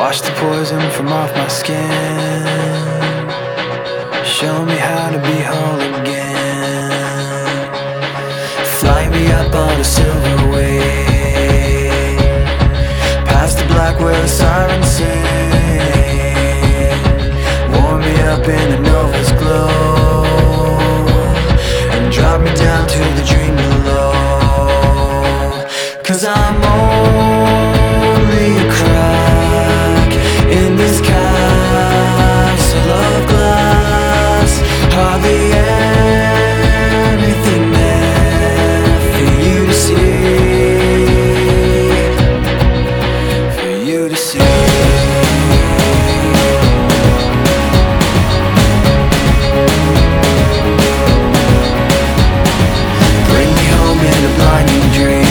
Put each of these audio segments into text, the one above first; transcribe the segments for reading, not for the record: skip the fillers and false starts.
Wash the poison from off my skin. Show me how to be whole again. Fly me up on a silver wave, past the black where the sirens sing. Warm me up in a nova's glow, and drop me down to the dream below. 'Cause I'm only a crack in this castle of glass. Hardly anything there for you to see, for you to see. Bring me home in a blinding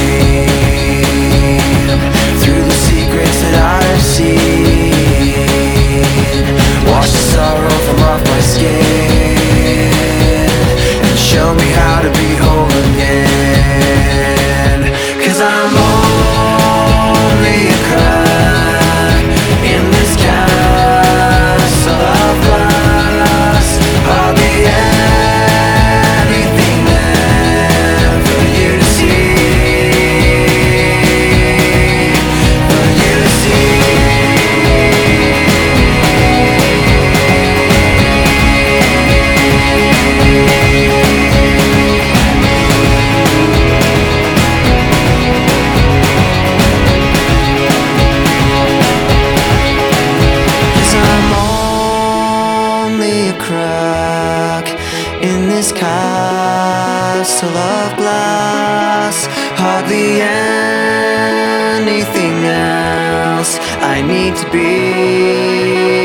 dream, through the secrets that I've seen. Wash the sorrow from off my skin, and show me how to be whole again. 'Cause I'm only a crack in this castle of glass. Hardly anything there for you to see, for you to see. Crack in this castle of glass. Hardly anything else I need to be.